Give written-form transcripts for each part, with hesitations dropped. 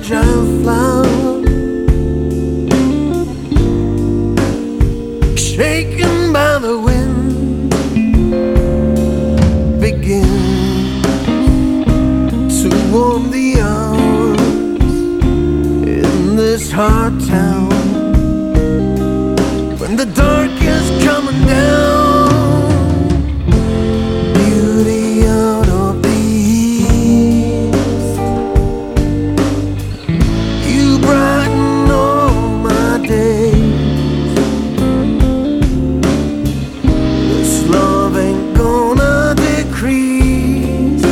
fragile flower, shaken by the wind, begins to warm the hours in this hard town. When the dark is coming down, beauty out of the east, you brighten all my days. This love ain't gonna decrease.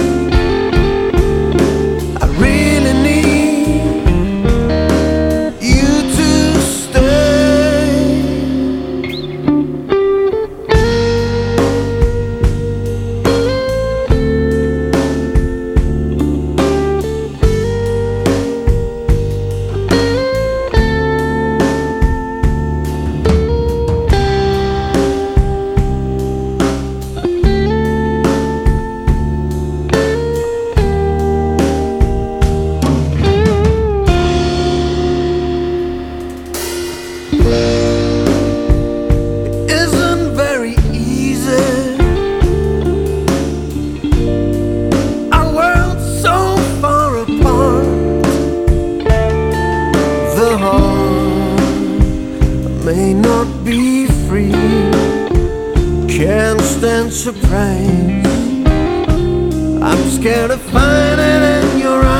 I really need you to stay. Isn't very easy. Our world's so far apart. The heart may not be free, can't stand surprise. I'm scared of finding in your eyes